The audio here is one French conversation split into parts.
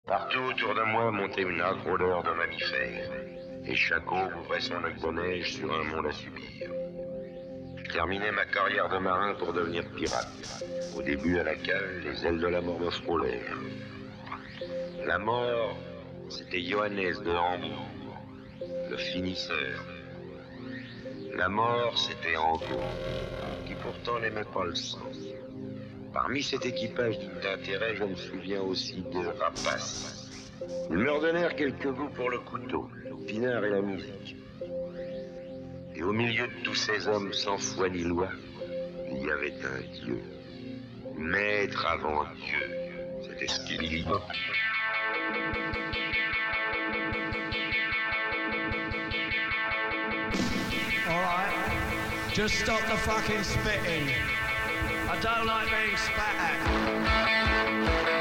Partout autour de moi montait une âcre odeur de mammifères, et chaque eau ouvrait son lac de neige sur un monde à subir. Je terminais ma carrière de marin pour devenir pirate. Au début, à la cale, les ailes de la mort me frôlèrent. La mort, c'était Johannes de Hambourg, le finisseur. La mort, c'était Angot, qui pourtant n'aimait pas le sang. Parmi cet équipage digne d'intérêt, je me souviens aussi de Rapace. Ils me redonnèrent quelques goûts pour le couteau, le pinard et la musique. Et au milieu de tous ces hommes sans foi ni loi, il y avait un Dieu. Maître avant Dieu. C'était Skibidi Bop. Alright, just stop the fucking spitting. I don't like being spat at.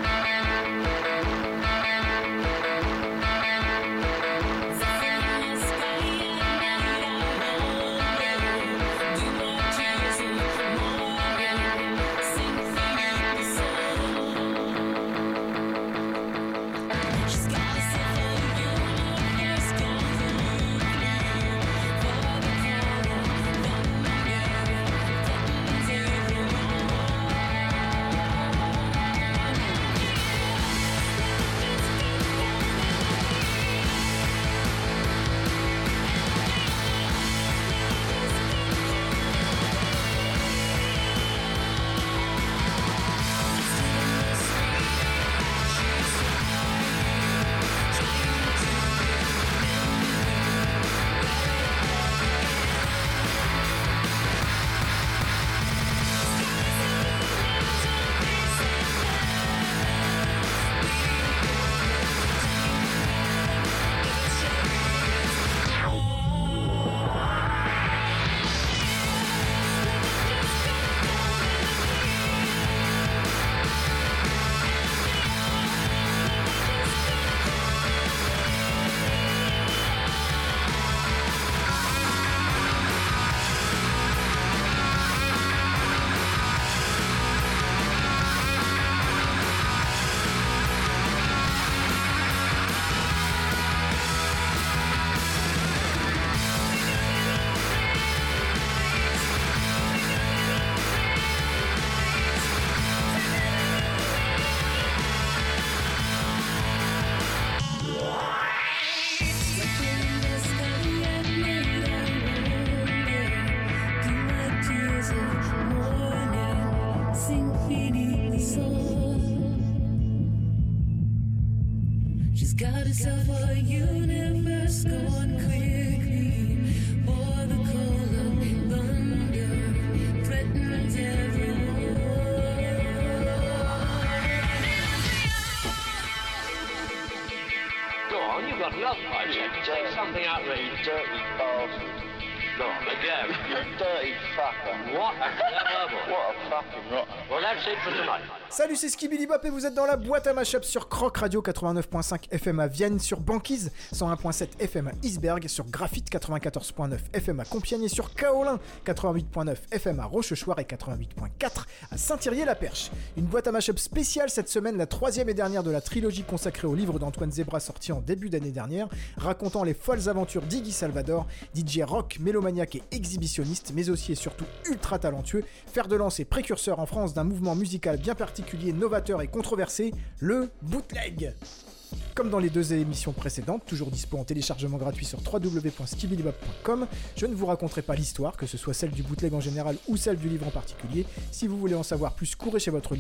Salut, c'est Skibidi Bop et vous êtes dans la boîte à mashup sur Croc Radio 89.5 FM à Vienne, sur Banquise 101.7 FM à Isberg, sur Graphite 94.9 FM à Compiègne et sur Kaolin 88.9 FM à Rochechouart et 88.4 à Saint-Thierry-la-Perche. Une boîte à mashup spéciale cette semaine, la troisième et dernière de la trilogie consacrée au livre d'Antoine Zebra sorti en début d'année dernière, racontant les folles aventures d'Iggy Salvador, DJ rock, mélomaniaque et exhibitionniste, mais aussi et surtout ultra talentueux, fer de lance et précurseur en France d'un mouvement musical bien particulier, novateur et controversé, le bootleg. Comme dans les deux émissions précédentes, toujours dispo en téléchargement gratuit sur www.skibidibop.com, je ne vous raconterai pas l'histoire, que ce soit celle du bootleg en général ou celle du livre en particulier. Si vous voulez en savoir plus, courez chez votre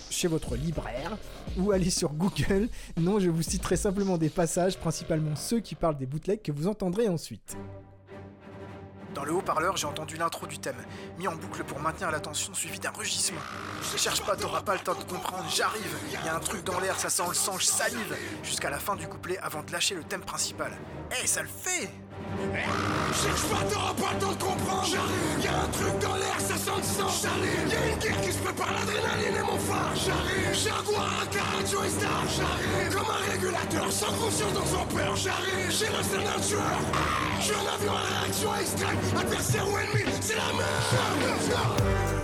libraire, ou allez sur Google. Non, je vous citerai simplement des passages, principalement ceux qui parlent des bootlegs que vous entendrez ensuite. Dans le haut-parleur, j'ai entendu l'intro du thème, mis en boucle pour maintenir l'attention, suivi d'un rugissement. Ne cherche pas, t'auras pas le temps de comprendre, j'arrive. Il y a un truc dans l'air, ça sent le sang, je salive. Jusqu'à la fin du couplet, avant de lâcher le thème principal. Eh, ça le fait! Cherche pas, t'auras pas le temps de comprendre. J'arrive, y'a un truc dans l'air, ça sent le sang. J'arrive, y'a une guerre qui se prépare, l'adrénaline est mon phare. J'arrive, Jaguar, un cardio et star. J'arrive, comme un régulateur, sans conscience dans son peur. J'arrive, j'ai l'instinct d'un tueur. J'suis un avion à réaction extrême. Adversaire ou ennemi, c'est la merde.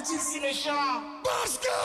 es-tu si méchant? Parce que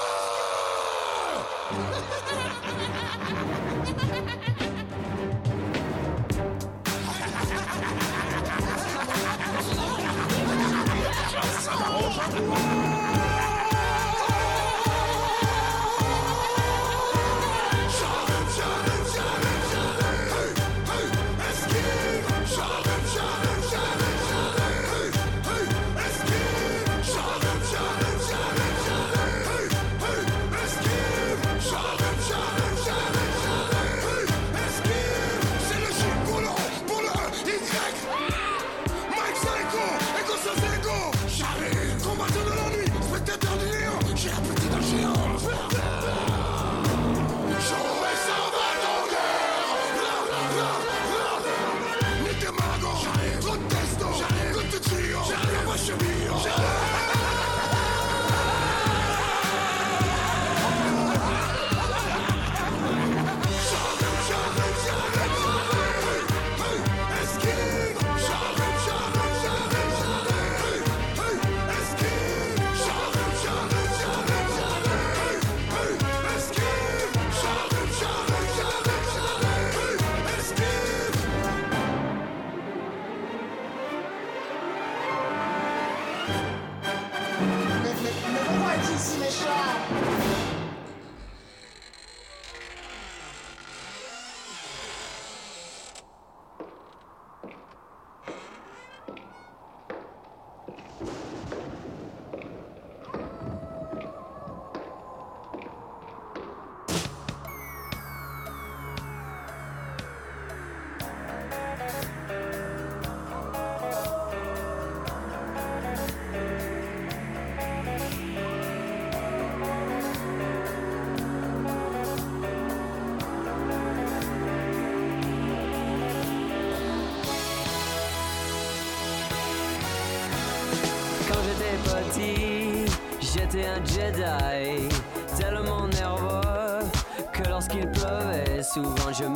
J'étais un Jedi, tellement nerveux que lorsqu'il pleuvait, souvent je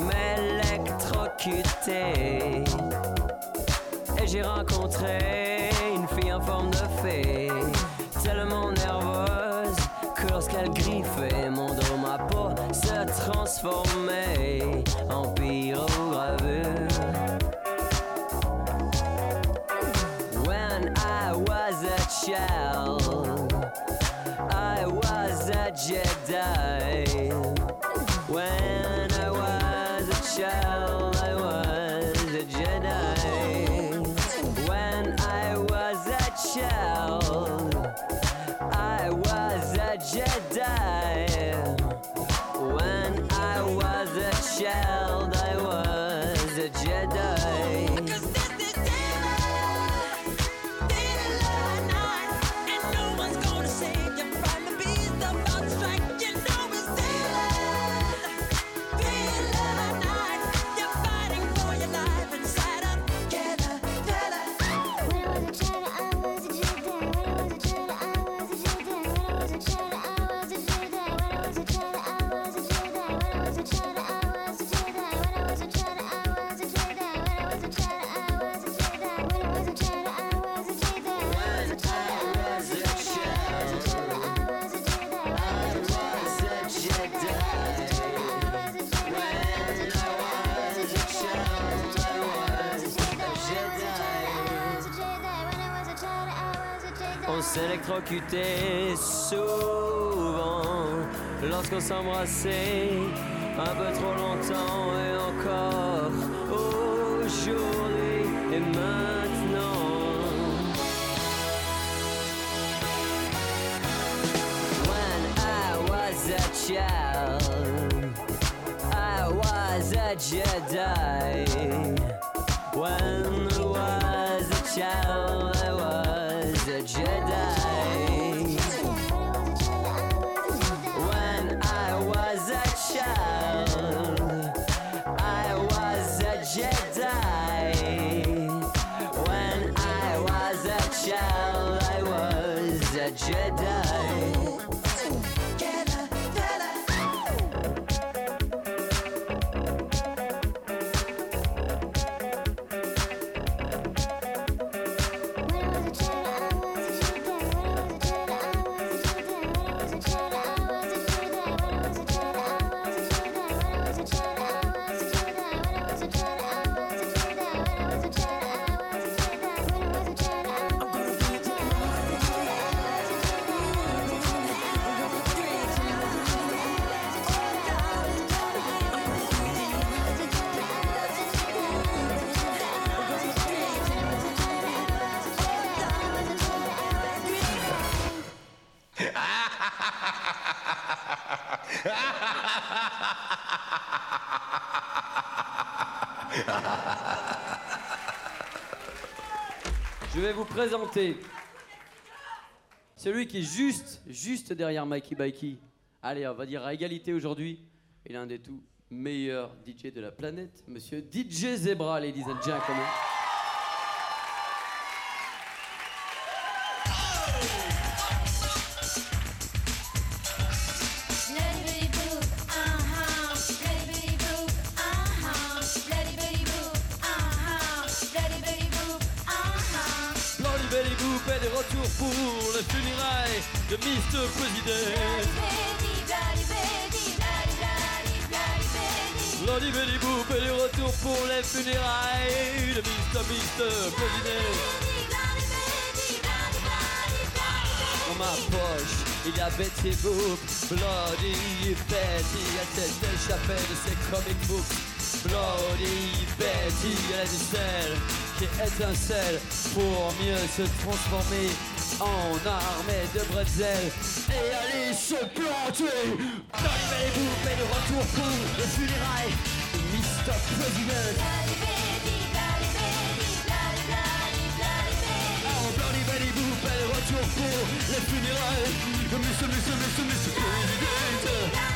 m'électrocutais. Et j'ai rencontré une fille en forme de fée, tellement nerveuse que lorsqu'elle griffait mon dos, ma peau se transformait en pyrogravure. When I was a child, I was a Jedi. When I was a child, I was a Jedi. When I was a child, I was a Jedi. When I was a child, I was a Jedi. On s'électrocutait souvent lorsqu'on s'embrassait un peu trop longtemps et encore aujourd'hui et maintenant. When I was a child, I was a Jedi. When I was a child, I was a Jedi. When I was a child, I was a Jedi. When I was a child, I was a Jedi. Je vais vous présenter celui qui est juste derrière Mikey Bikey. Allez, on va dire à égalité aujourd'hui. Et l'un des tout meilleurs DJ de la planète, monsieur DJ Zebra, ladies and gentlemen. De retour pour le funérailles de Mr. President. Bloody Betty Boop est de retour pour les funérailles de Mr. President. Dans ma poche, il y a Betty Boop, Bloody Betty, elle s'est échappée de ses comic books. Bloody Betty, elle a du sel qui étincelle pour mieux se transformer en armée de bretzel et aller se planter. Bloody Betty Boop est de retour pour les funérailles de Mr. President. Oh, Bloody Betty Boop est de retour pour les funérailles de Mr. President.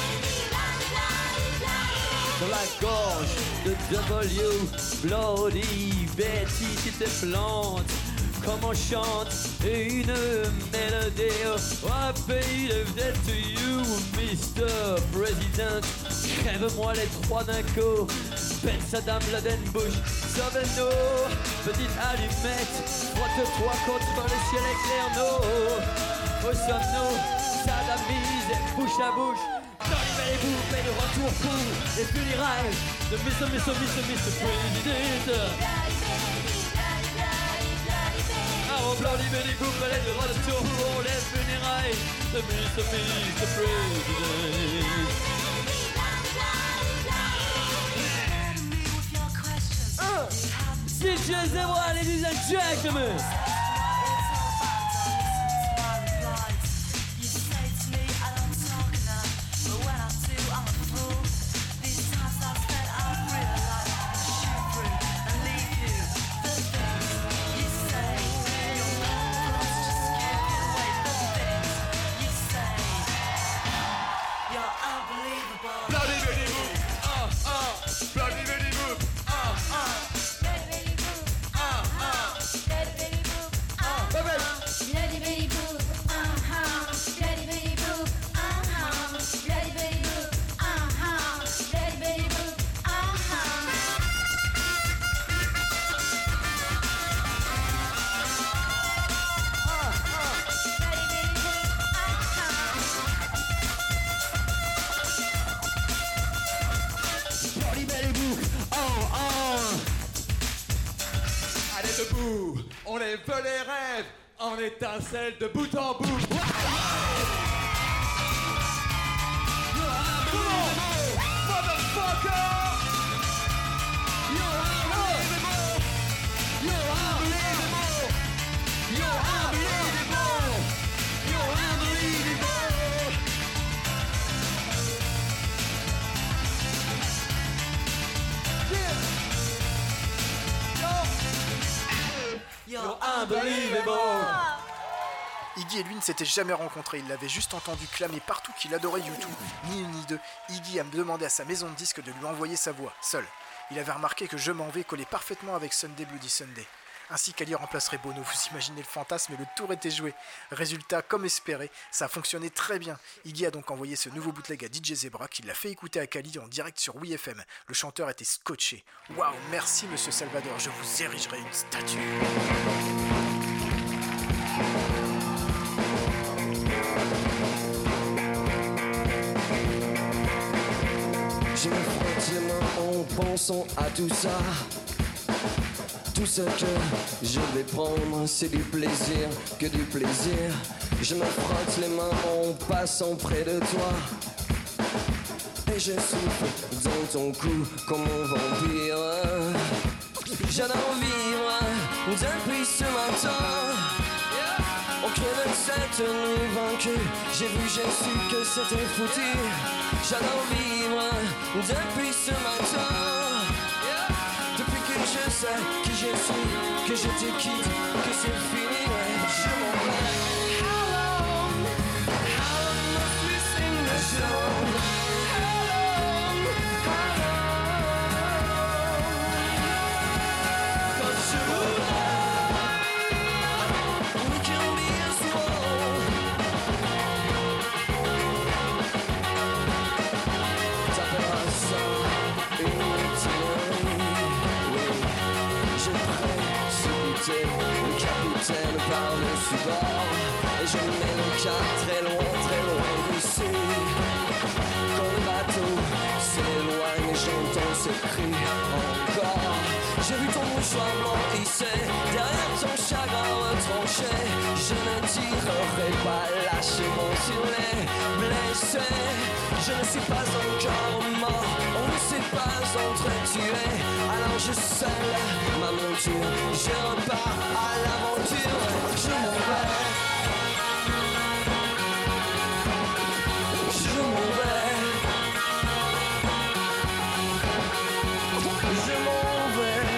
Dans la gorge de W, Bloody Betty, tu te plantes comme on chante une mélodie. Oh, pays de dead to you, Mr. President. Crève-moi les trois d'un coup. Ben Saddam Laden Bush, sauve-nous. Petite allumette, frotte-toi contre le ciel éclair. Nous, où sommes-nous? Sadamise, bouche à bouche. Bloody Betty Boop est de retour pour les funérailles de Mr. President. Oh, Bloody Betty Boop est de retour pour les funérailles de Mr. President. DJ Zebra, ladies and gentlemen. On est peu les rêves, en étincelle de bout en bout. Iggy et lui ne s'étaient jamais rencontrés, il l'avait juste entendu clamer partout qu'il adorait U2. Ni une ni deux, Iggy a demandé à sa maison de disques de lui envoyer sa voix, seul. Il avait remarqué que Je m'en vais collait parfaitement avec Sunday Bloody Sunday. Ainsi qu'Ali remplacerait Bono, vous imaginez le fantasme et le tour était joué. Résultat, comme espéré, ça a fonctionné très bien. Iggy a donc envoyé ce nouveau bootleg à DJ Zebra qui l'a fait écouter à Kali en direct sur WeFM. Le chanteur était scotché. Waouh, merci monsieur Salvador, je vous érigerai une statue. Je me frotte les mains en pensant à tout ça. Tout ce que je vais prendre, c'est du plaisir, que du plaisir. Je me frotte les mains en passant près de toi. Et je souffle dans ton cou comme un vampire. J'adore vivre depuis ce matin. Ancré dans cette nuit vaincue, j'ai vu, j'ai su que c'était foutu. J'adore vivre depuis ce matin. Depuis que je sais qui je suis, que je te quitte, que c'est fini, ouais, je m'en vais. How long must we sing the song? Le capitaine par-dessus bord, et je mets le cap très loin d'ici. Quand le bateau s'éloigne, j'entends ces cris encore. J'ai vu ton mouchoir blanc hissé, derrière ton chagrin retranché. Je ne tirerai pas, lâchez-moi sur les blessés. Je ne suis pas encore mort, on ne s'est pas entretué. Alors je scelle ma monture, je repars à l'aventure. Je m'en vais. Je m'en vais. Je m'en vais.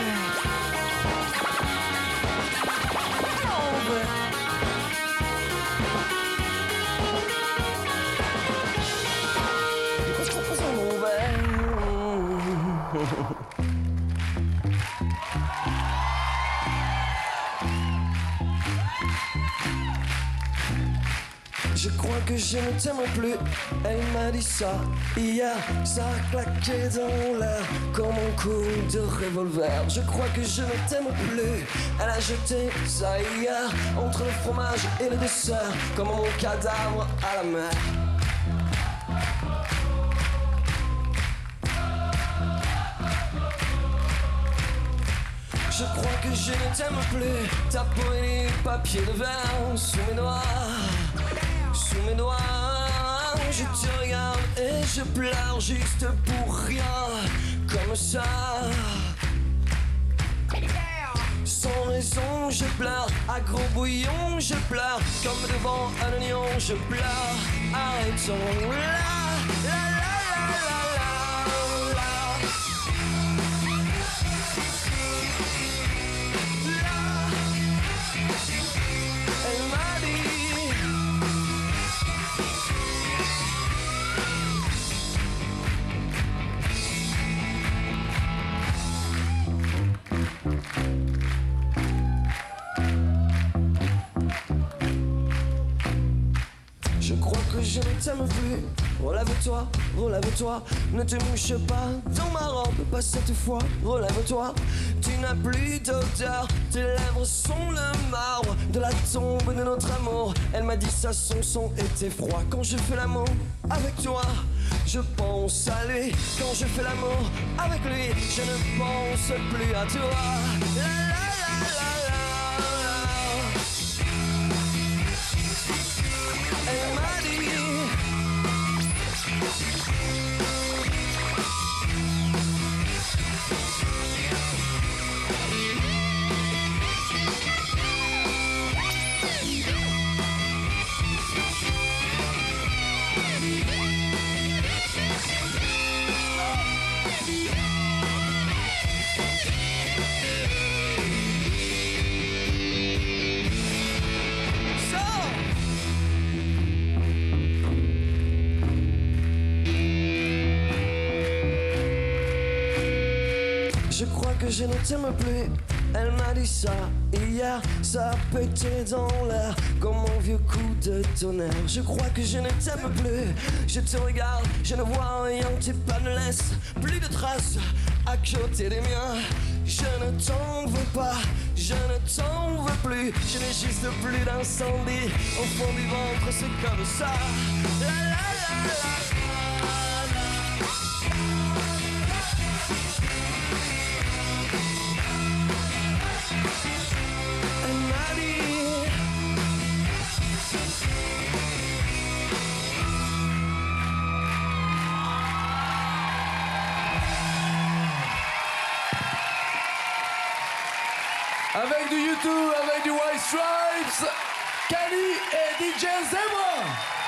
Je crois que je ne t'aime plus, elle m'a dit ça hier, ça a claqué dans l'air comme un coup de revolver. Je crois que je ne t'aime plus, elle a jeté ça hier entre le fromage et le dessert comme mon cadavre à la mer. Je crois que je ne t'aime plus, ta peau et les papiers de verre sous mes doigts. Sous mes doigts, je te regarde et je pleure juste pour rien, comme ça. Sans raison, je pleure, à gros bouillon, je pleure, comme devant un oignon, je pleure. Arrêtons là, là, je crois que je ne t'aime plus. Relève-toi, relève-toi, ne te mouche pas dans ma robe, pas cette fois. Relève-toi, tu n'as plus d'odeur, tes lèvres sont le marbre de la tombe de notre amour. Elle m'a dit ça, son son était froid. Quand je fais l'amour avec toi, je pense à lui. Quand je fais l'amour avec lui, je ne pense plus à toi. La, la, la, la. Elle m'a dit. Je crois que je ne t'aime plus, elle m'a dit ça hier, ça a pété dans l'air comme un vieux coup de tonnerre. Je crois que je ne t'aime plus, je te regarde, je ne vois rien, tes pas ne laissent plus de traces à côté des miens. Je ne t'en veux pas, je ne t'en veux plus, je n'ai juste plus d'incendie au fond du ventre, c'est comme ça. La, la, la, la. Avec du YouTube, avec du White Stripes, Kali et DJ Zebra.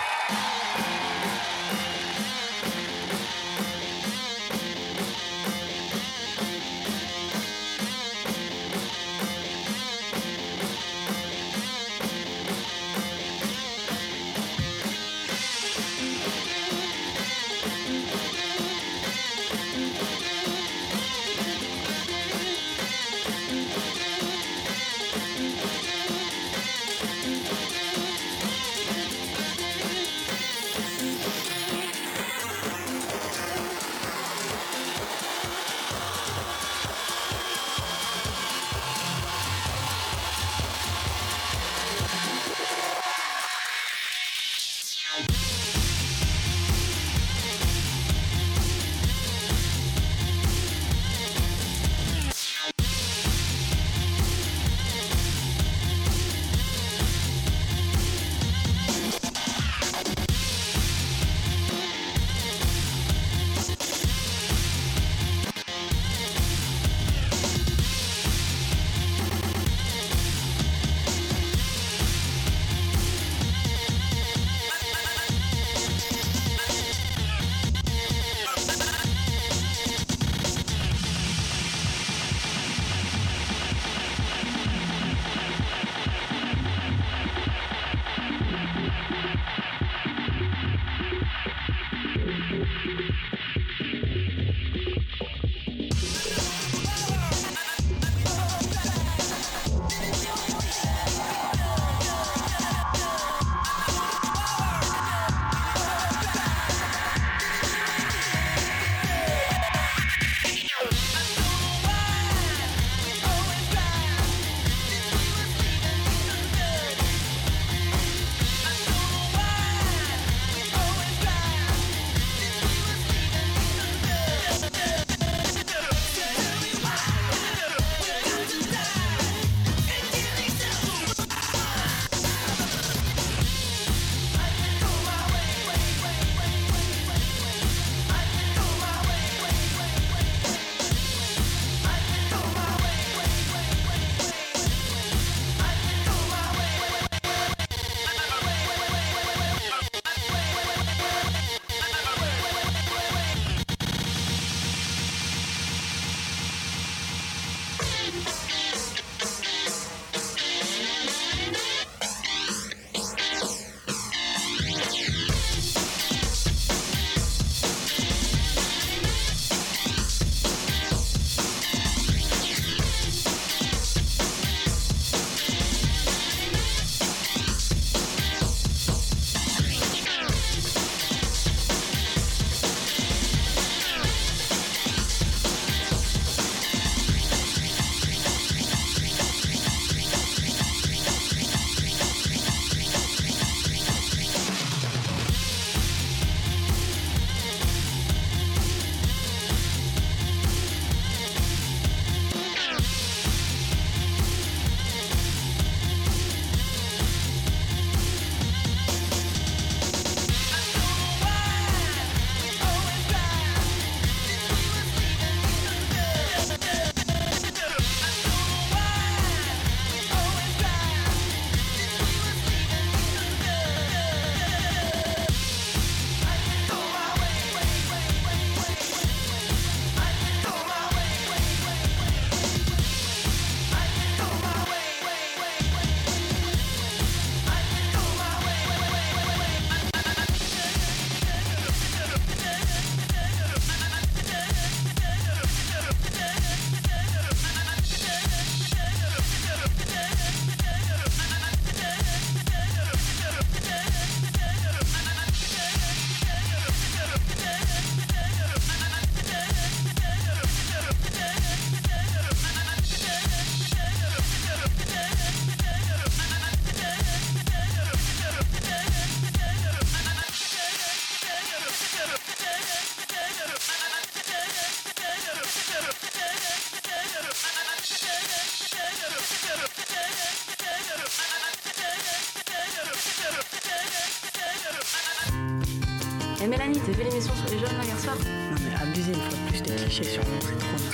Et Mélanie, t'as vu l'émission sur les jeunes là hier soir? Non mais abusé une fois de plus, des clichés sur moi, c'est trop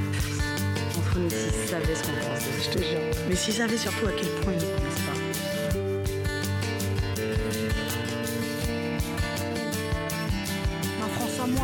mal. Entre nous, s'ils savaient ce qu'on pensait. Je te jure. Mais s'ils savaient surtout à quel point ils ne connaissent pas.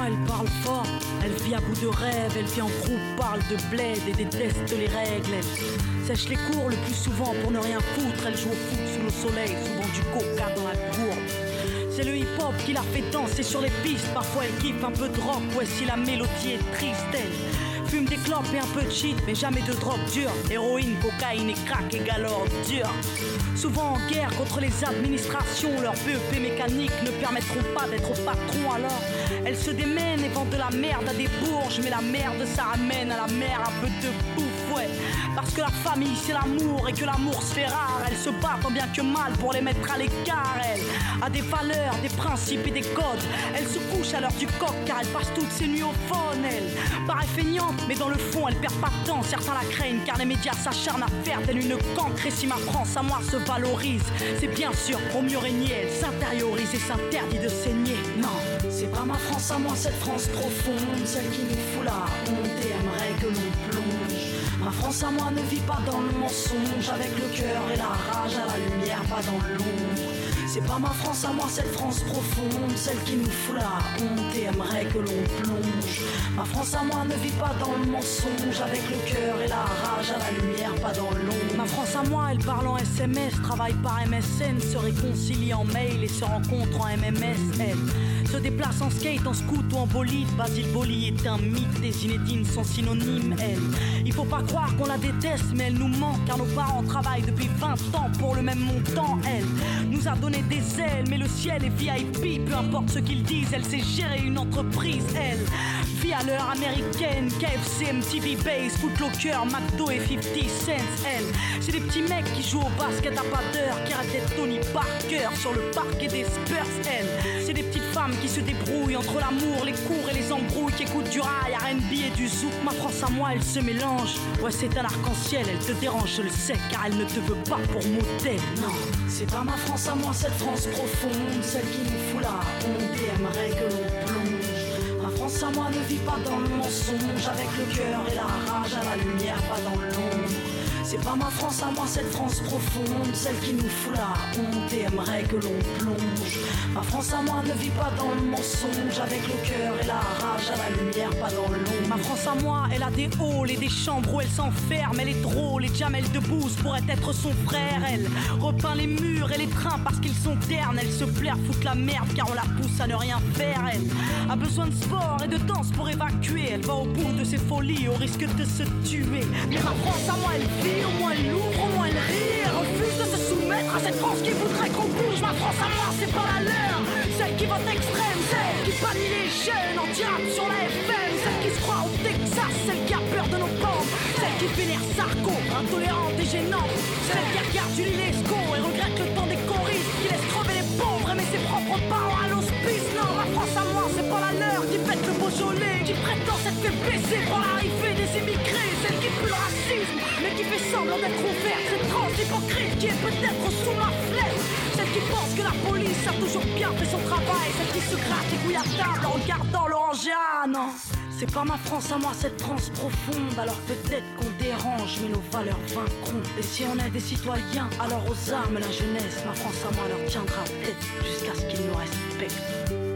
elle parle fort. Elle vit à bout de rêve, elle vit en groupe, parle de bled et déteste les règles. Elle sèche les cours le plus souvent pour ne rien foutre. Elle joue au foot sous le soleil, souvent du coca dans la cour. C'est le hip-hop qui la fait danser sur les pistes. Parfois elle kiffe un peu de rock, ouais si la mélodie est triste. Elle fume des clopes et un peu de shit, mais jamais de drogue dure. Héroïne, cocaïne et crack égale ordure. Souvent en guerre contre les administrations, leurs BEP mécaniques ne permettront pas d'être patron. Alors elles se démènent et vendent de la merde à des bourges. Mais la merde ça ramène à la mer un peu de bouffe, ouais. Parce que la famille c'est l'amour et que l'amour se fait rare. Elle se bat tant bien que mal pour les mettre à l'écart. Elle a des valeurs, des principes et des codes. Elle se couche à l'heure du coq car elle passe toutes ses nuits au phone. Elle paraît feignante mais dans le fond elle perd pas de temps. Certains la craignent car les médias s'acharnent à faire d'elle une cancre. Et si ma France à moi se valorise, c'est bien sûr pour mieux régner. Elle s'intériorise et s'interdit de saigner. Non, c'est pas ma France à moi, cette France profonde, celle qui nous fout la honte et aimerait que l'on plonge. Ma France à moi ne vit pas dans le mensonge, avec le cœur et la rage à la lumière, pas dans l'ombre. C'est pas ma France à moi, cette France profonde, celle qui nous fout la honte et aimerait que l'on plonge. Ma France à moi ne vit pas dans le mensonge, avec le cœur et la rage à la lumière, pas dans l'ombre. Ma France à moi, elle parle en SMS, travaille par MSN, se réconcilie en mail et se rencontre en MMS. Elle se déplace en skate, en scoot ou en bolide. Basile Boli est un mythe, des Zinedine sont synonymes. Elle, il faut pas croire qu'on la déteste, mais elle nous manque car nos parents travaillent depuis 20 ans pour le même montant. Elle nous a donné des ailes, mais le ciel est VIP. Peu importe ce qu'ils disent, elle sait gérer une entreprise. Elle vit à l'heure américaine, KFC, MTV Base, Footlocker, McDo et 50 cents. Elle, c'est des petits mecs qui jouent au basket à pas d'heure, qui arrêtent d'être Tony Parker sur le parquet des Spurs. Elle, c'est des petites femmes qui se débrouillent entre l'amour, les cours et les embrouilles, qui écoutent du rail, R&B et du zouk. Ma France à moi, elle se mélange. Ouais, c'est un arc-en-ciel, elle te dérange, je le sais, car elle ne te veut pas pour modèle. Non, c'est pas ma France à moi, cette France profonde, celle qui nous fout la honte et aimerait que l'on plonge. Ma France à moi ne vit pas dans le mensonge, avec le cœur et la rage à la lumière, pas dans l'ombre. C'est pas ma France à moi, cette France profonde, celle qui nous fout la honte et aimerait que l'on plonge. Ma France à moi ne vit pas dans le mensonge, avec le cœur et la rage à la lumière, pas dans l'ombre. Ma France à moi, elle a des halls et des chambres où elle s'enferme. Elle est drôle et Jamel Debbouze pourrait être son frère. Elle repeint les murs et les trains parce qu'ils sont ternes. Elle se plaît à foutre la merde car on la pousse à ne rien faire. Elle a besoin de sport et de danse pour évacuer. Elle va au bout de ses folies au risque de se tuer. Mais ma France à moi, elle vit. Au moins elle ouvre, au moins elle rit. Elle refuse de se soumettre à cette France qui voudrait qu'on bouge. Ma France à moi, c'est pas la leur, celle qui vote extrême, celle qui bannit les jeunes en direct sur la FM, celle qui se croit au Texas, celle qui a peur de nos pauvres, celle qui vénère Sarko, intolérante et gênante, celle qui regarde Julie Lescaut et regrette le temps des choristes, qui laisse crever les pauvres et met ses propres parents à l'hospice. Non, ma France à moi, c'est pas la leur, qui pète le Beaujolais, qui prétend s'être fait baisser pour l'arrivée des immigrés, celle qui pue le racisme mais qui fait semblant d'être ouverte, cette trans hypocrite qui est peut-être sous ma flèche, celle qui pense que la police a toujours bien fait son travail, celle qui se gratte les couilles à table en regardant l'orangeade. Non, c'est pas ma France à moi, cette France profonde. Alors peut-être qu'on dérange, mais nos valeurs vaincront. Et si on est des citoyens, alors aux armes la jeunesse. Ma France à moi leur tiendra tête jusqu'à ce qu'ils nous respectent.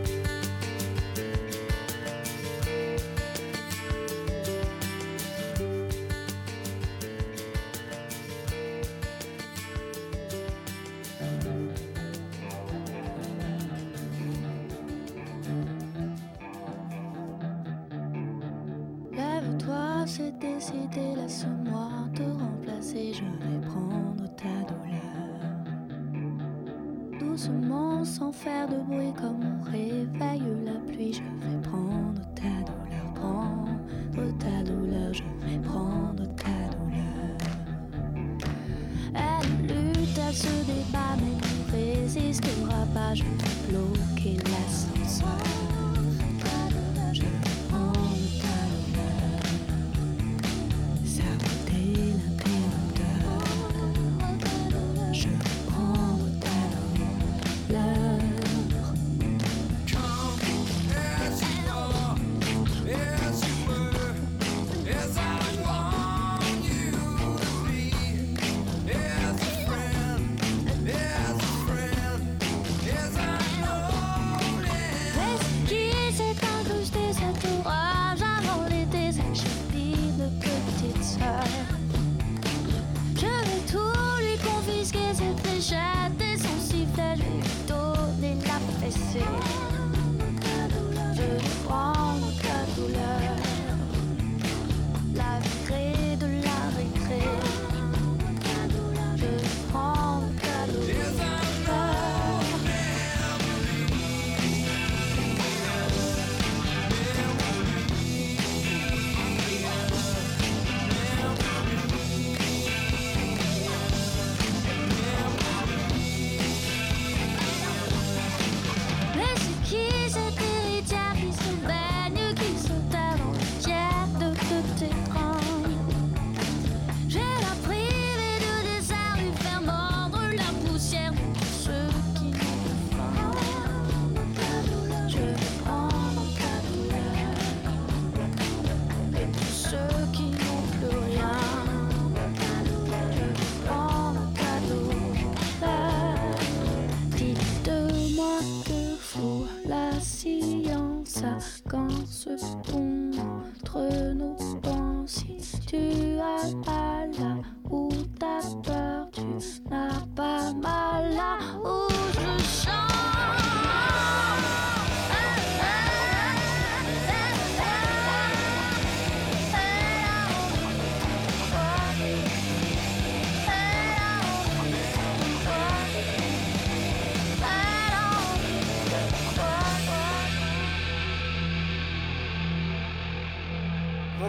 C'est décidé, laisse-moi te remplacer, je vais prendre ta douleur. Doucement, sans faire de bruit, comme on réveille la pluie, je vais prendre ta douleur, prendre ta douleur, je vais prendre ta douleur. Elle lutte, elle se débat, mais ne résistera pas, je vais bloquer l'ascenseur. Rescue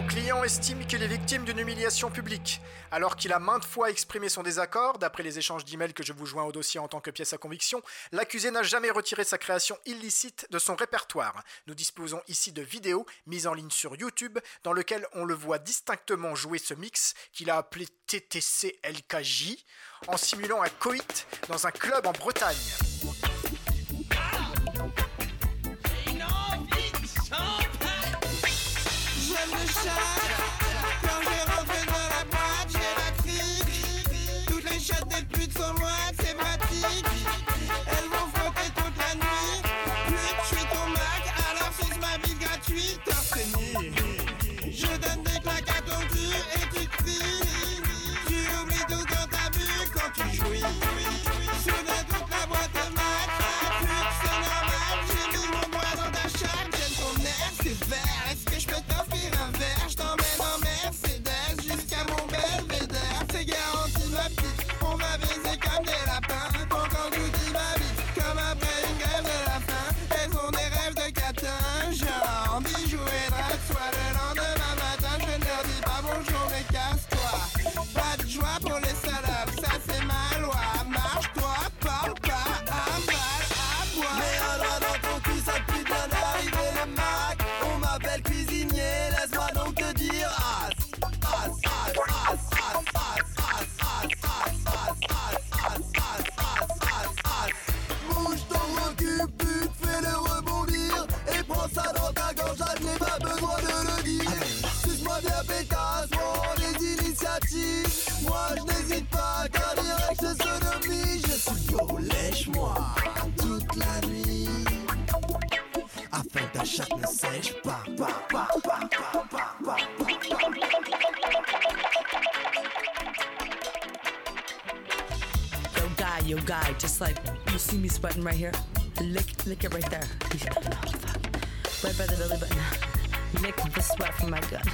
Mon client estime qu'il est victime d'une humiliation publique. Alors qu'il a maintes fois exprimé son désaccord, d'après les échanges d'emails que je vous joins au dossier en tant que pièce à conviction, l'accusé n'a jamais retiré sa création illicite de son répertoire. Nous disposons ici de vidéos mises en ligne sur YouTube dans lesquelles on le voit distinctement jouer ce mix qu'il a appelé TTC-LKJ en simulant un coït dans un club en Bretagne. J'aime le chat. Quand j'ai rentré dans la boîte, j'ai la trique. Toutes les chattes des putes sont moi, c'est pratique. Elles vont frotter toute la nuit. Pute, je suis ton Mac, alors suce ma bite gratuite. C'est nu. Je donne des claques à ton cul et tu cries. Tu oublies tout quand t'as bu, quand tu jouis. Soudain toute la boîte est mat. Pute, c'est normal, j'ai mis mon doigt dans ta chatte. J'aime ton air, c'est vert. Est-ce que je peux t'offrir un verre? Je t'emmène en Mercedes jusqu'à mon belvédère. C'est garanti ma petite, on va baiser comme des lapins. Ton cangout dit ma bite, comme après une grève de la faim. Elles ont des rêves de catin, genre bijoux et draps. Soit le lendemain matin, je ne leur dis pas bonjour mais casse-toi. Pas de joie pour les salopes, ça c'est ma loi. Marche-toi, parle pas, avale à boire. Mais un doigt dans ton cul, ça pue bien d'arriver le Mac. On m'appelle cuisinier, laisse-moi donc te dire as. Bouge ton gros cul, pute, fais-le rebondir. Et prends ça dans ta gorge, je n'ai pas besoin de le dire. Suce-moi bien pétasse, prends les initiatives. Moi je n'hésite pas, car direct je sodomie. Je suis beau, lèche-moi toute la nuit. Afin que ta chatte ne sèche pas. Yo guy, just like you see me sweating right here, lick it right there. Right by the belly button. Lick the sweat from my gun.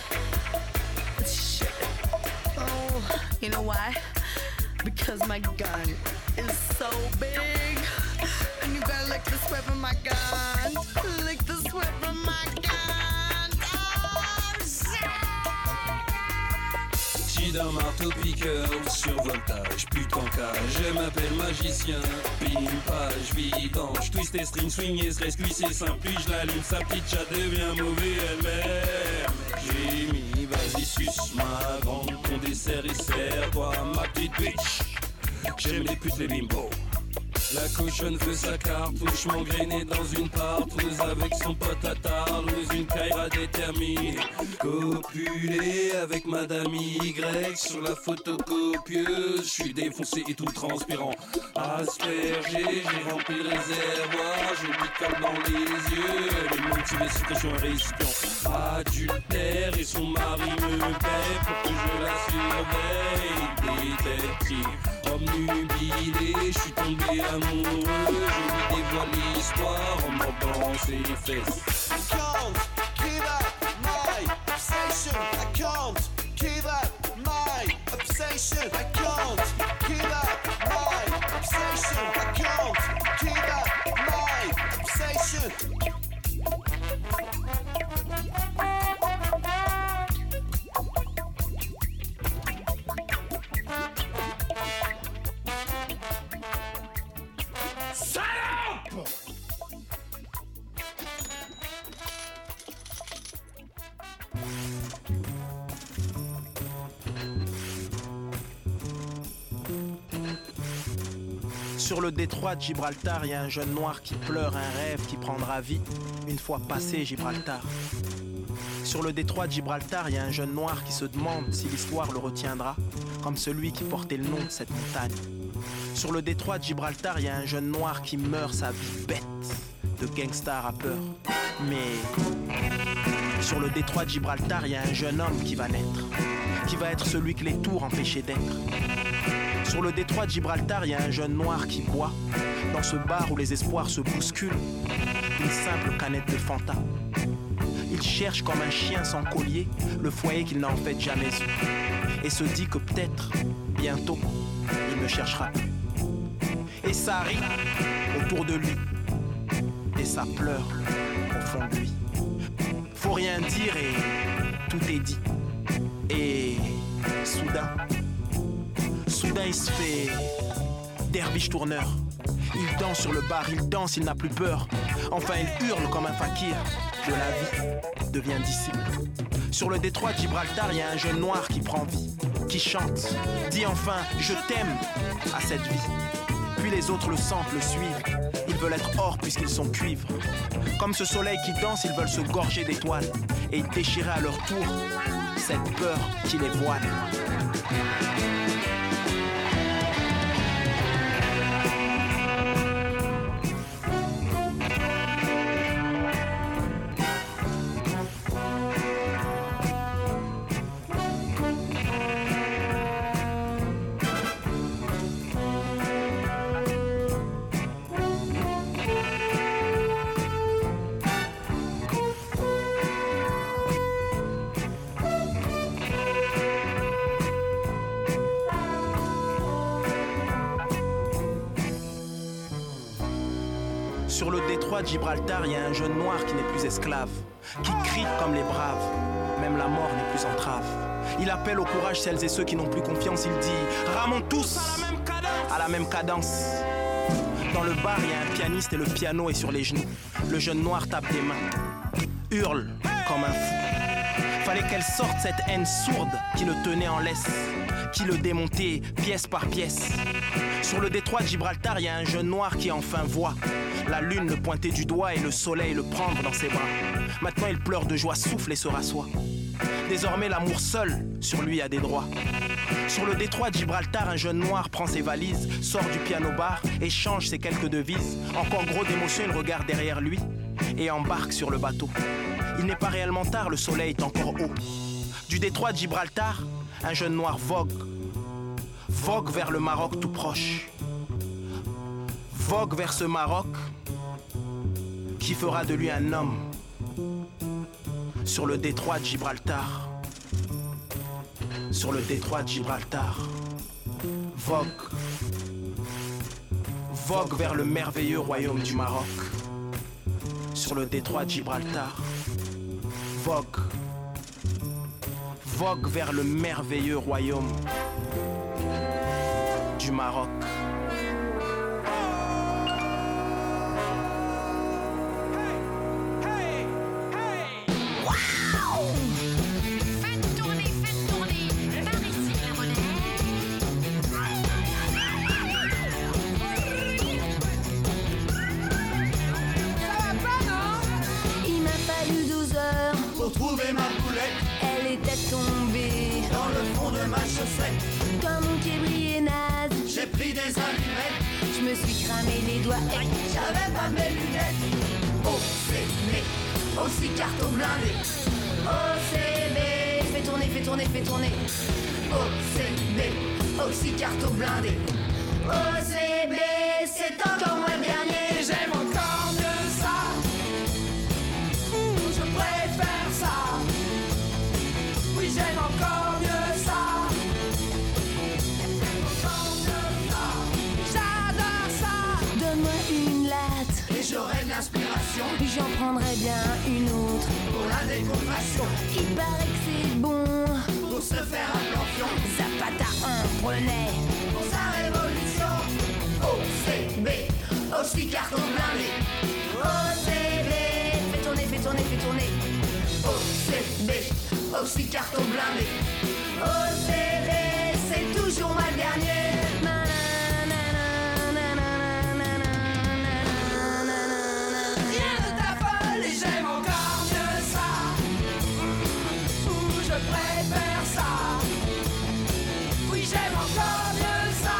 Shit. Oh, you know why? Because my gun is so big. And you gotta lick the sweat from my gun. Lick the sweat from my gun. Oh, shit. J'suis d'un marteau-piqueur, survoltage, putain je m'appelle magicien, pimpage, vidange, twist et string, swing et stress, cuisse et simple, puis j'l'allume, sa petite chatte devient mauvais elle-même. J'ai mis, vas-y suce ma grande, ton dessert et serre-toi ma petite bitch. J'aime les putes, les bimbos. La cochonne veut sa cartouche, m'engrainer dans une partouze avec son pote à tarlouse, une caïra déterminée. Copuler avec madame Y sur la photocopieuse, je suis défoncé et tout transpirant. Aspergé, j'ai rempli le réservoir, j'ai mis calme dans les yeux, elle est motivée, c'est que je suis un récipient. Adultère et son mari me paie pour que je la surveille. Détective, omnubilé, je suis tombé amoureux, je lui dévoile l'histoire en mordant ses fesses. I can't give up my obsession. I can't give up my obsession. I can't give up my obsession. I can't give up my obsession. Sur le détroit de Gibraltar, il y a un jeune noir qui pleure un rêve qui prendra vie une fois passé Gibraltar. Sur le détroit de Gibraltar, il y a un jeune noir qui se demande si l'histoire le retiendra, comme celui qui portait le nom de cette montagne. Sur le détroit de Gibraltar, il y a un jeune noir qui meurt sa vie bête de gangsta rappeur. Mais sur le détroit de Gibraltar, il y a un jeune homme qui va naître, qui va être celui que les tours empêchaient d'être. Sur le détroit de Gibraltar, il y a un jeune noir qui boit, dans ce bar où les espoirs se bousculent, une simple canette de Fanta. Il cherche comme un chien sans collier le foyer qu'il n'a en fait jamais eu, et se dit que peut-être, bientôt, il ne cherchera plus. Et ça rit autour de lui, et ça pleure au fond de lui. Faut rien dire et tout est dit. Et soudain, il se fait derviche tourneur. Il danse sur le bar, il danse, il n'a plus peur. Enfin il hurle comme un fakir. De la vie devient disciple. Sur le détroit de Gibraltar, il y a un jeune noir qui prend vie, qui chante, dit enfin je t'aime à cette vie. Puis les autres le sentent, le suivent. Ils veulent être or puisqu'ils sont cuivre. Comme ce soleil qui danse, ils veulent se gorger d'étoiles et déchirer à leur tour cette peur qui les voile. Sur le détroit de Gibraltar, il y a un jeune noir qui n'est plus esclave, qui crie comme les braves, même la mort n'est plus entrave. Il appelle au courage celles et ceux qui n'ont plus confiance, il dit « Ramons tous à la même cadence ». Dans le bar, il y a un pianiste et le piano est sur les genoux. Le jeune noir tape des mains, hurle comme un fou. Fallait qu'elle sorte cette haine sourde qui le tenait en laisse, qui le démontait pièce par pièce. Sur le détroit de Gibraltar, il y a un jeune noir qui enfin voit la lune le pointer du doigt et le soleil le prendre dans ses bras. Maintenant il pleure de joie, souffle et se rassoit. Désormais l'amour seul sur lui a des droits. Sur le détroit de Gibraltar, un jeune noir prend ses valises, sort du piano-bar, échange ses quelques devises. Encore gros d'émotion, il regarde derrière lui et embarque sur le bateau. Il n'est pas réellement tard, le soleil est encore haut. Du détroit de Gibraltar, un jeune noir vogue vers le Maroc tout proche. Vogue vers ce Maroc qui fera de lui un homme sur le détroit de Gibraltar. Sur le détroit de Gibraltar. Vogue vers le merveilleux royaume du Maroc. Sur le détroit de Gibraltar. Vogue vers le merveilleux royaume du Maroc. Trouver ma boulette, elle était tombée dans le fond de ma chaussette. Comme mon pied brillait naze, j'ai pris des allumettes. Je me suis cramé les doigts et j'avais pas mes lunettes. OCB, aussi carton blindé. OCB, fais tourner, fais tourner, fais tourner. OCB, aussi carton blindé. OCB, c'est encore moi le dernier. J'aime encore mieux ça. Je préfère ça. Oui, j'aime encore mieux ça. Encore mieux ça. J'adore ça. Donne-moi une latte et j'aurai de l'inspiration. J'en prendrai bien une autre pour la décompassion. Il paraît que c'est bon pour se faire un lampion. Zapata en prenait pour sa révolution. OCB, aussi carton blindé. OCB, fais tourner, fais tourner, fais tourner. OCB, aussi carton blindé. OCB, c'est toujours moi le dernier. Rien ne t'affole et j'aime encore mieux ça. Je préfère ça. Oui, j'aime encore mieux ça.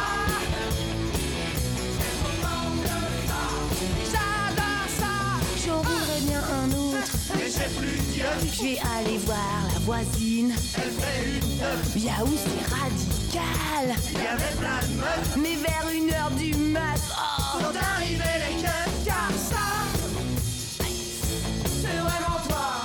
J'aime encore mieux ça. J'adore ça. J'en voudrais bien un autre. Mais j'ai plus d'yeux. Je vais aller voir la voisine. Elle fait une teuf. Bien où c'est radical. Il y avait plein de meufs. Mais vers 1h du mat. Oh. Pour arriver les keufs. Car ça, c'est vraiment toi.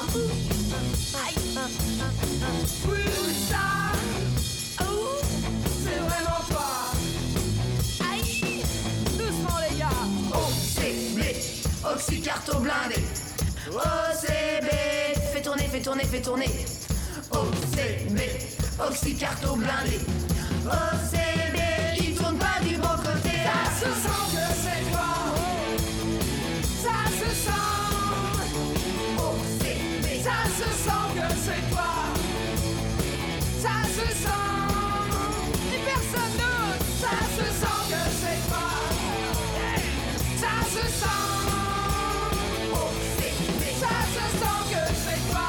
Oui, ça, c'est vraiment toi. Aïe, doucement les gars. OCB, oxy carton blindé. OCB, fais tourner, fais tourner, fais tourner. OCB, oxycarto blindé. OCB, il tourne pas du bon côté. Ça se sent que c'est toi. Ça se sent. OCB, ça se sent que c'est toi. Ça se sent. Et personne d'autre. Ça se sent que c'est toi. Ça se sent. OCB, ça se sent que c'est toi.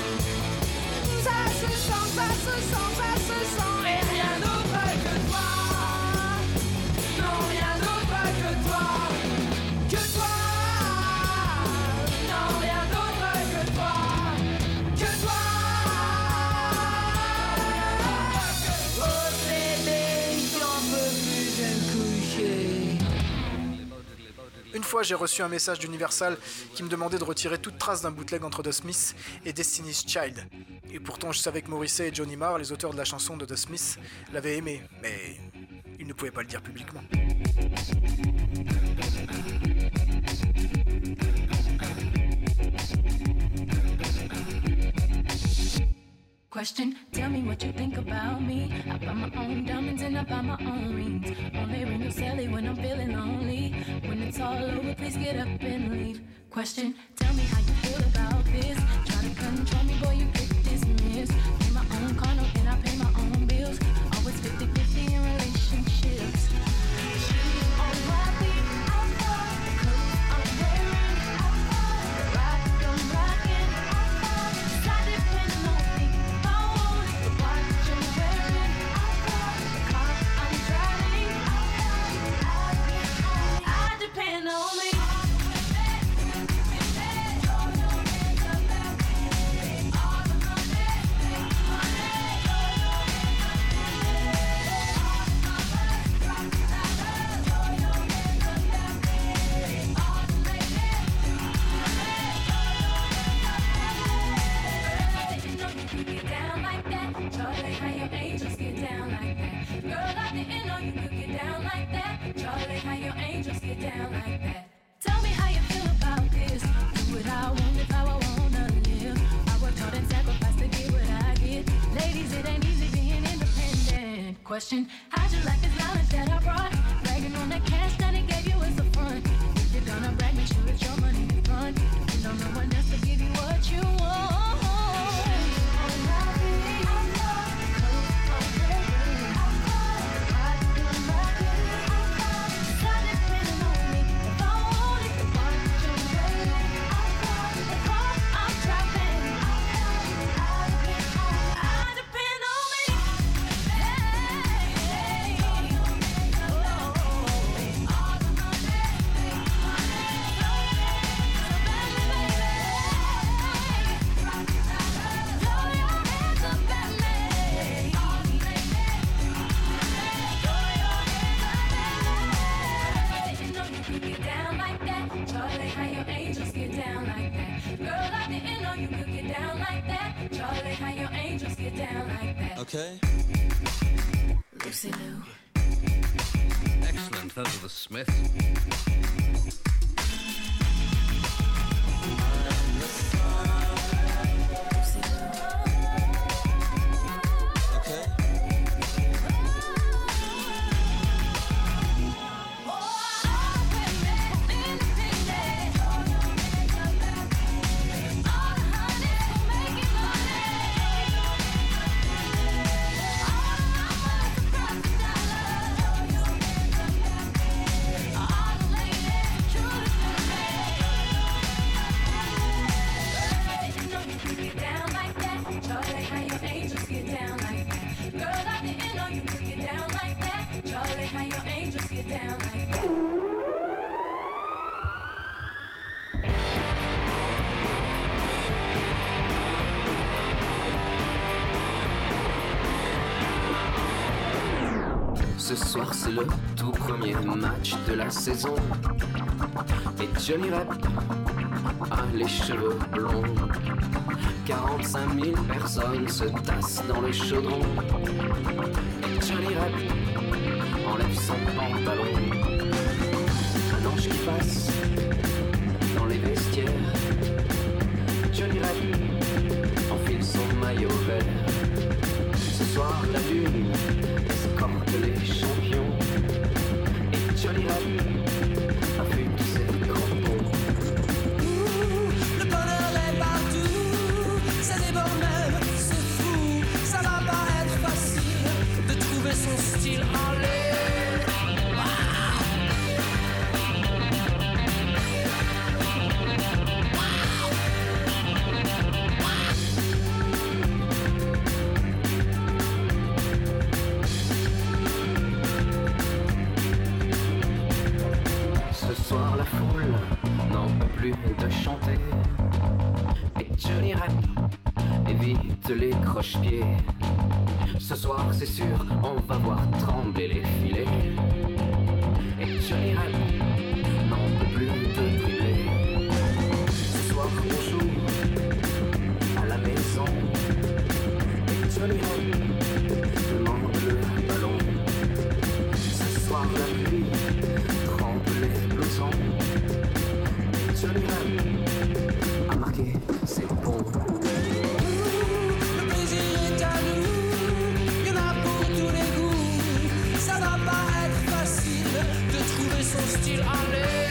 Ça se sent, ça se sent, ça se sent. Et rien d'autre que toi. Non, rien d'autre que toi. Que toi. Non, rien d'autre que toi. Que toi. OCB, j'en peux plus de me coucher. Une fois, j'ai reçu un message d'Universal qui me demandait de retirer toute trace d'un bootleg entre The Smiths et Destiny's Child. Et pourtant, je savais que Morrissey et Johnny Marr, les auteurs de la chanson de The Smiths, l'avaient aimé, mais ils ne pouvaient pas le dire publiquement. Question, tell me what you think about me. I buy my own diamonds and I buy my own rings. Only ring your celly when I'm feeling lonely. When it's all over, please get up and leave. Question, tell me how you feel about this. Try to control me, boy, you get dismissed. Pay my own condo and I pay my own bills. Always 50-50 in relationships. Question, how'd you like this knowledge that I brought? Bragging on the cash that it gave you as a front. If you're gonna brag, make sure it's your money in front. And don't no one else to give you what you want. Okay. Lucy Lou. Excellent. Those are the Smiths. Ce soir c'est le tout premier match de la saison. Et Johnny Rep a les cheveux blonds. 45 000 personnes se tassent dans le chaudron. Et Johnny Rep enlève son pantalon. Un ange qui passe dans les vestiaires. Johnny Rep enfile son maillot vert. de chanter. Et Johnny Rap évite les croche-pieds. Ce soir c'est sûr, on va voir trembler les filets. Et Johnny Rap n'en peut plus de dribbler. Ce soir on joue à la maison. Et Johnny Rap demande le ballon. Ce soir la pluie trempe les blousons. Et Johnny Rap a marqué ses ponts. Le plaisir est à nous, y'en a pour tous les goûts. Ça va pas être facile de trouver son style en l'air.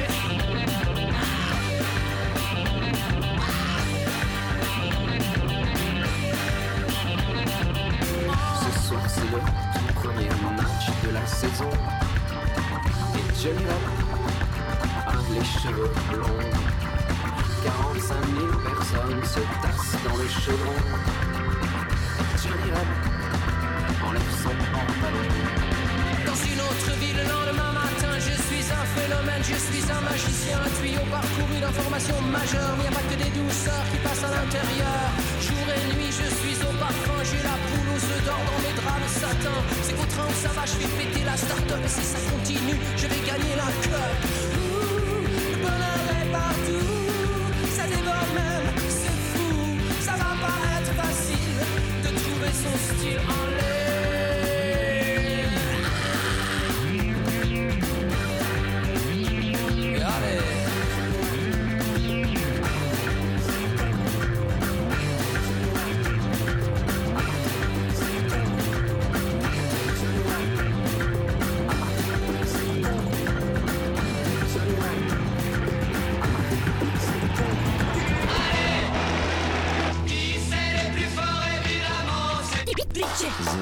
Ce soir c'est le tout premier match de la saison. Et Johnny Rap a les cheveux blonds. 45 000 personnes se tassent dans le chaudron. Johnny Rap enlève son pantalon. Dans une autre ville le lendemain matin, je suis un phénomène, je suis un magicien, un tuyau parcouru d'informations majeures. Il n'y a pas que des douceurs qui passent à l'intérieur. Jour et nuit, je suis au parfum, j'ai la poule aux œufs d'or dans mes draps de satin. C'est qu'au train où ça va, je vais péter la start-up. Et si ça continue, je vais gagner la cup. Le bonheur est partout, ça déborde même, c'est fou. Ça va pas être facile de trouver son style en l'air. DJ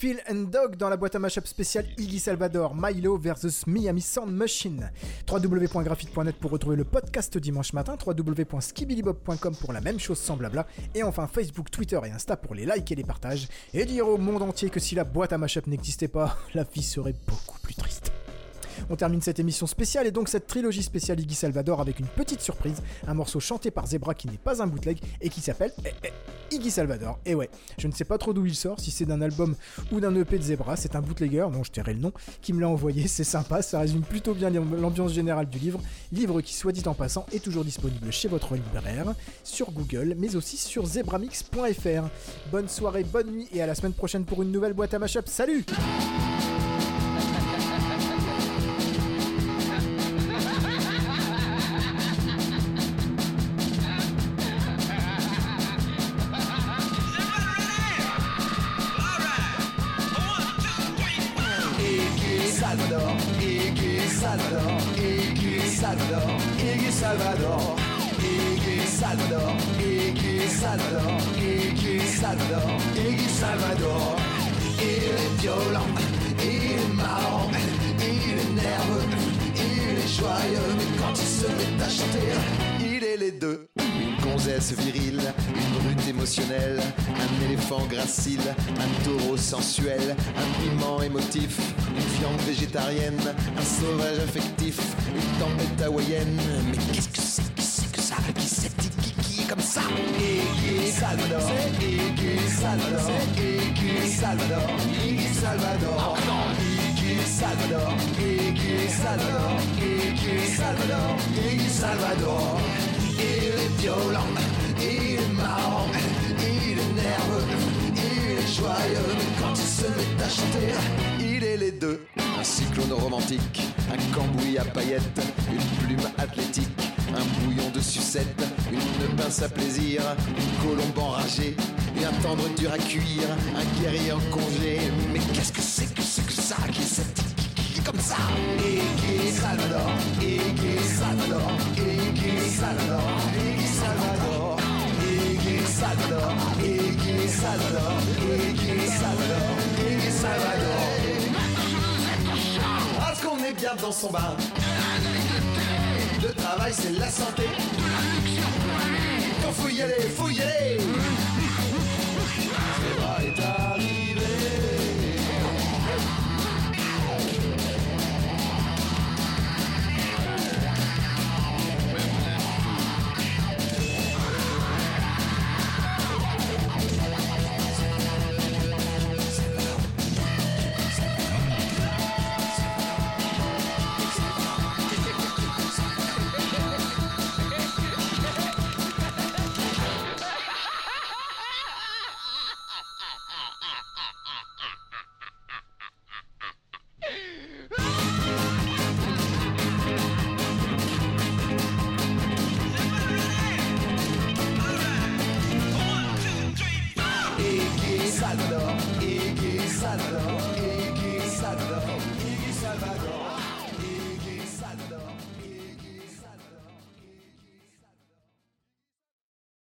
Phil and Dog dans la boîte à mashup spéciale Iggy Salvador, Milo vs Miami Sound Machine. www.graphite.net pour retrouver le podcast dimanche matin, www.skibillybob.com pour la même chose sans blabla, et enfin Facebook, Twitter et Insta pour les likes et les partages, et dire au monde entier que si la boîte à mashup n'existait pas, la vie serait beaucoup plus triste. On termine cette émission spéciale et donc cette trilogie spéciale Iggy Salvador avec une petite surprise, un morceau chanté par Zebra qui n'est pas un bootleg et qui s'appelle Iggy Salvador. Et ouais, je ne sais pas trop d'où il sort, si c'est d'un album ou d'un EP de Zebra, c'est un bootlegger, dont je tairai le nom, qui me l'a envoyé, c'est sympa, ça résume plutôt bien l'ambiance générale du livre qui, soit dit en passant, est toujours disponible chez votre libraire, sur Google, mais aussi sur zebramix.fr. Bonne soirée, bonne nuit et à la semaine prochaine pour une nouvelle boîte à mashup. Salut! Salvador, Iggy Salvador, Iggy Salvador, Iggy Salvador, Iggy Salvador, Iggy Salvador, Iggy Salvador, Iggy Salvador. Il est violent, il est marrant, il est nerveux, il est joyeux, mais quand il se met à chanter, il est les deux. Une gonzesse virile, une brute émotionnelle, un éléphant gracile, un taureau sensuel, un piment émotif, une viande végétarienne, un sauvage affectif, une tempête hawaïenne. Mais qu'est-ce que c'est que ça? Qui c'est qui est comme ça? Iggy Salvador, Iggy Salvador, Iggy Salvador, Iggy Salvador, Iggy Salvador, Iggy Salvador, Iggy Salvador, Iggy Salvador. Il est violent, il est marrant, il est nerveux, il est joyeux, mais quand il se met à chanter, il est les deux. Un cyclone romantique, un cambouis à paillettes, une plume athlétique, un bouillon de sucette, une pince à plaisir, une colombe enragée, et un tendre dur à cuire, un guerrier en congé. Mais qu'est-ce que c'est que ça? Qui est cette comme ça? Iggy Salvador, Iggy Salvador, Iggy Salvador, Iggy Salvador, Iggy Salvador, Iggy Salvador, Iggy Salvador, Iggy Salvador. Parce qu'on est bien dans son bain. Le travail c'est la santé. Quand faut y aller, faut y aller. Zebra est arrivé. Salvador.